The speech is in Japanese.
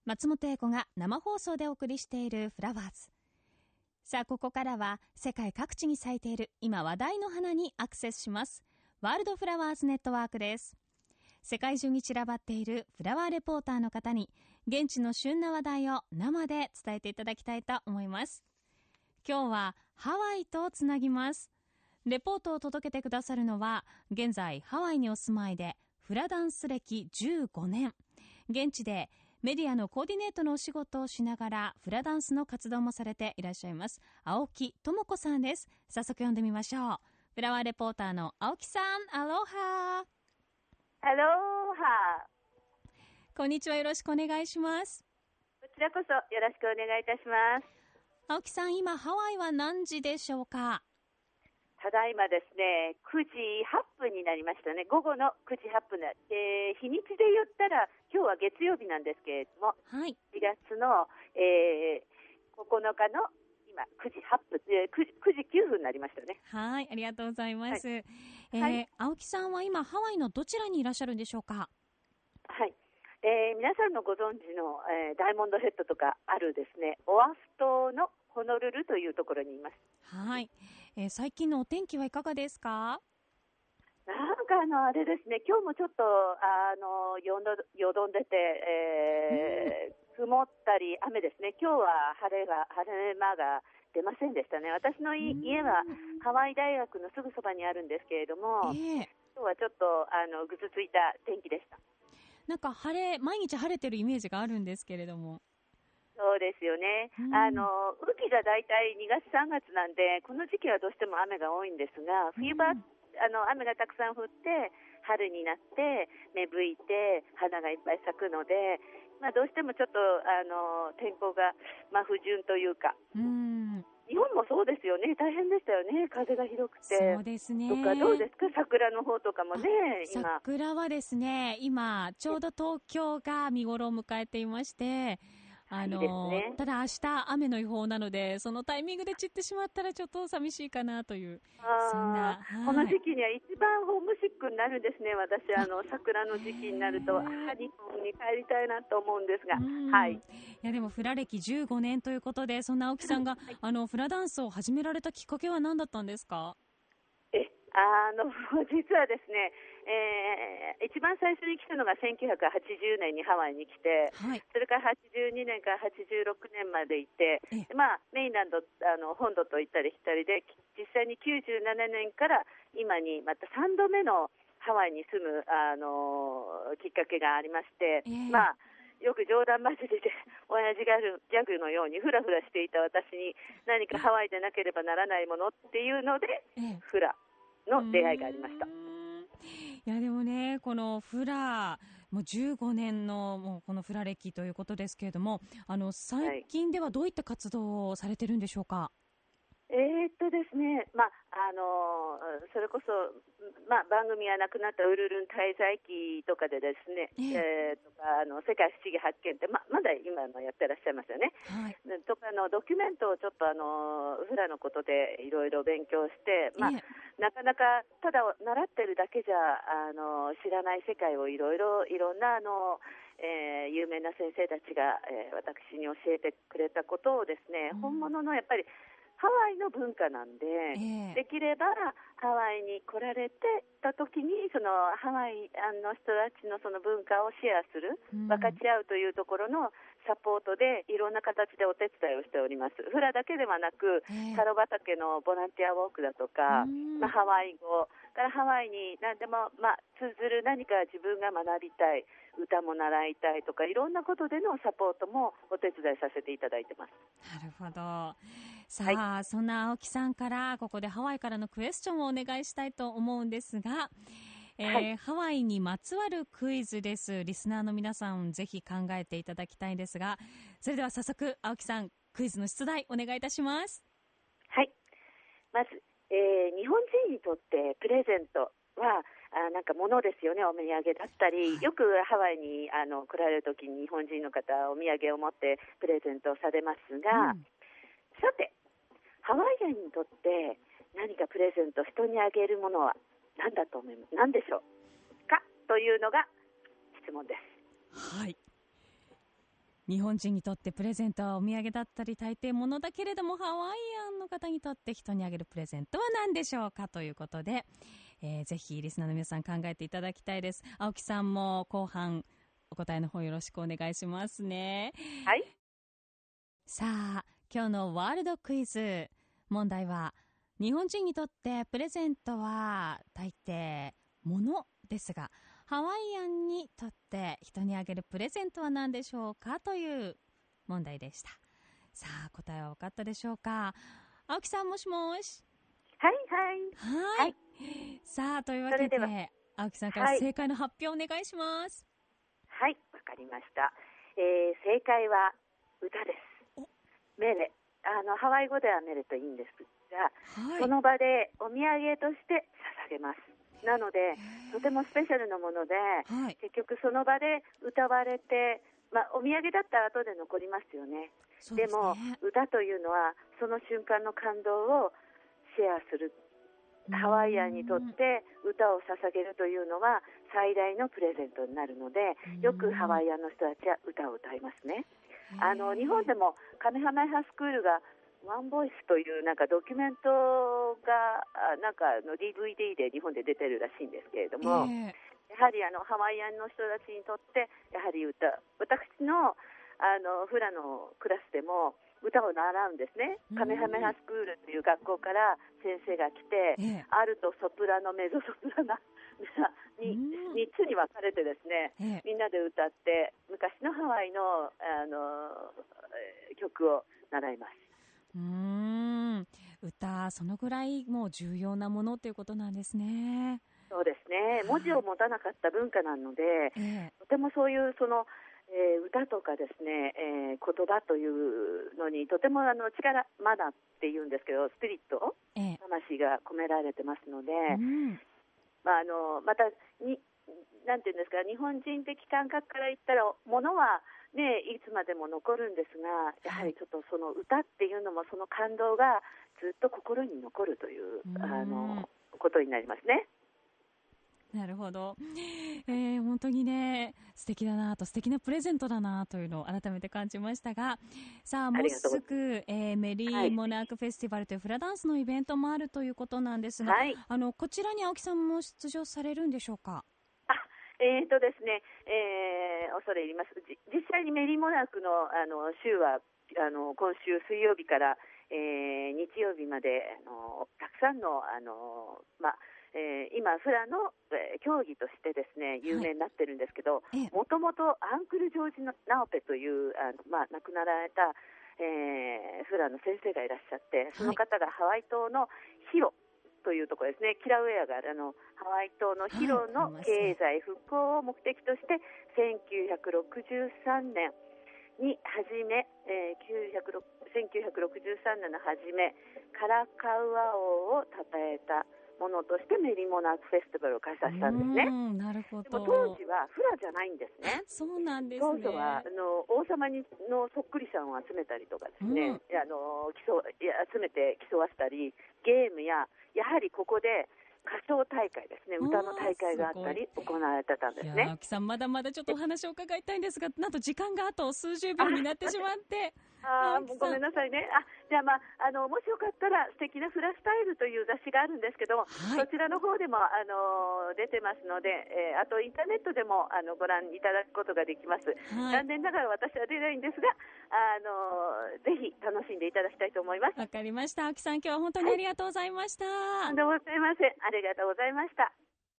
松本英子が生放送でお送りしているフラワーズ。さあ、ここからは世界各地に咲いている今話題の花にアクセスします。ワールドフラワーズネットワークです。世界中に散らばっているフラワーレポーターの方に現地の旬な話題を生で伝えていただきたいと思います。今日はハワイとつなぎます。レポートを届けてくださるのは現在ハワイにお住まいでフラダンス歴15年、現地でメディアのコーディネートのお仕事をしながらフラダンスの活動もされていらっしゃいます青木智子さんです。早速読んでみましょう。フラワーレポーターの青木さん、アロハ。 アロハ。 こんにちは、よろしくお願いします。 こちらこそよろしくお願いいたします。 青木さん、今ハワイは何時でしょうか？ ただいまですね、9時8分になりましたね。午後の9時8分で、日にちで言ったら今日は月曜日なんですけれども、 はい、 4月の、9日の今9時8分、9時9分になりましたね。 はい、ありがとうございます。 はい、 青木さんは今ハワイのどちらにいらっしゃるんでしょうか？ はい、皆さんのご存知の、ダイヤモンドヘッドとかあるですね、オアフ島のホノルルというところにいます。 はい、最近のお天気はいかがですか？ なんかあれですね、今日もちょっとよどんでて、曇ったり雨ですね。今日は晴れ間が出ませんでしたね。私の家はハワイ大学のすぐそばにあるんですけれども、今日はちょっとぐずついた天気でした。 なんか毎日晴れてるイメージがあるんですけれども。 そうですよね。雨季がだいたい2月3月なんで、この時期はどうしても雨が多いんですが、冬場雨がたくさん降って春になって芽吹いて花がいっぱい咲くので、どうしてもちょっと天候が不順というか、日本もそうですよね。大変でしたよね、風がひどくて。 そうですね。 どうですか、桜の方とかもね。今桜はですね、今ちょうど東京が見頃を迎えていまして、ただ明日雨の予報なので、そのタイミングで散ってしまったらちょっと寂しいかなという、そんな、 この時期には一番ホームシックになるんですね。私桜の時期になると日本に帰りたいなと思うんですが、はい。いやでもフラ歴15年ということで、そんな青木さんが、フラダンスを始められたきっかけは何だったんですか？ 実はですね、一番最初に来たのが1980年にハワイに来て、それから82年から86年までいて、メインランド本土と行ったり来たりで、実際に97年から今にまた3度目のハワイに住むきっかけがありまして、よく冗談交じりで親父ギャグのようにフラフラしていた私に何かハワイでなければならないものっていうので、フラの出会いがありました。 いやでもね、このフラもう15年のもうこのフラ歴ということですけれども、最近ではどういった活動をされてるんでしょうか？ ですね、それこそ、番組がなくなったウルルン滞在記とかでですね、とか世界不思議発見って、まだ今もやってらっしゃいますよね。とかドキュメントをちょっとフラのことでいろいろ勉強して、なかなかただ習ってるだけじゃ知らない世界をいろんな有名な先生たちが、私に教えてくれたことをですね、本物のやっぱりハワイの文化なんで、できればハワイに来られてた時にそのハワイの人たちのその文化をシェアする、分かち合うというところのサポートでいろんな形でお手伝いをしております。フラだけではなく、タロ畑のボランティアウォークだとか、ハワイ語からハワイに何でも通ずる何か自分が学びたい、歌も習いたいとかいろんなことでのサポートもお手伝いさせていただいてます。 なるほど。さあ、そんな青木さんからここでハワイからのクエスチョンをお願いしたいと思うんですが、ハワイにまつわるクイズです。リスナーの皆さんぜひ考えていただきたいんですが、それでは早速青木さん、クイズの出題お願いいたします。 はい、まず、日本人にとってプレゼントはなんか物ですよね。お土産だったり、よくハワイに来られるときに日本人の方はお土産を持ってプレゼントをされますが、さてハワイアンにとって何かプレゼント人にあげるものは何だと思います？何でしょうかというのが質問です。 はい。 日本人にとってプレゼントはお土産だったり大抵物だけれども、ハワイアンの方にとって人にあげるプレゼントは何でしょうかということで、ぜひリスナーの皆さん考えていただきたいです。青木さんも後半お答えの方よろしくお願いしますね。 はい。 さあ、今日のワールドクイズ問題は、日本人にとってプレゼントは大抵物ですが、ハワイアンにとって人にあげるプレゼントは何でしょうかという問題でした。さあ、答えは分かったでしょうか。青木さん、もしもし。 はいはい。 さあ、というわけで青木さんから正解の発表お願いします。 はい、わかりました。正解は歌です。メレ。ハワイ語ではメレといいんですが、その場でお土産として捧げます。なのでとてもスペシャルなもので、結局その場で歌われて、お土産だったら後で残りますよね。でも歌というのはその瞬間の感動をシェアする。ハワイアンにとって歌を捧げるというのは最大のプレゼントになるので、よくハワイアンの人たちは歌を歌いますね。日本でもカメハメハスクールがワンボイスというなんかドキュメントがなんかDVD で日本で出てるらしいんですけれども、やはりハワイアンの人たちにとってやはり歌、私のフラのクラスでも歌を習うんですね。カメハメハスクールという学校から先生が来て、アルト、ソプラノ、メゾソプラノに3つに分かれてですね、みんなで歌って昔のハワイの、曲を習います。 歌、そのぐらいもう重要なものということなんですね。 そうですね。文字を持たなかった文化なので、とてもそういう歌とかですね、言葉というのにとても力、マナっていうんですけど、スピリット、魂が込められてますので、またなんていうんですか、日本人的感覚から言ったら物は、ね、いつまでも残るんですが、やはりちょっとその歌っていうのもその感動がずっと心に残るということになりますね。 なるほど、本当にね、素敵だなと、素敵なプレゼントだなというのを改めて感じましたが、さあもうすぐ、メリーモナークフェスティバルというフラダンスのイベントもあるということなんですが、こちらに青木さんも出場されるんでしょうか。 ですね、恐れ入ります。実際にメリーモナークの週は今週水曜日から、日曜日までたくさんの今フラの、競技としてですね有名になってるんですけど、もともとアンクル・ジョージ・ナオペという亡くなられた、フラの先生がいらっしゃって、その方がハワイ島のヒロというところですね、キラウェアがあるハワイ島のヒロの経済復興を目的として1963年に始め、1963年の初めカラカウア王を称えたものとしてメリーモナークフェスティバルを開催したんですね。 なるほど。でも当時はフラじゃないんですね。 そうなんですね。 当初は王様のそっくりさんを集めたりとかですね、集めて競わせたり、ゲームややはりここで歌唱大会ですね、歌の大会があったり行われてたんですね。 青木さん、まだまだちょっとお話を伺いたいんですが、なんと時間があと数十秒になってしまって。 ごめんなさいね。じゃあ、もしよかったら素敵なフラスタイルという雑誌があるんですけども、そちらの方でも出てますので、あとインターネットでもご覧いただくことができます。残念ながら私は出ないんですが、ぜひ楽しんでいただきたいと思います。 わかりました。青木さん、今日は本当にありがとうございました。 とんでもございません。ありがとうございました。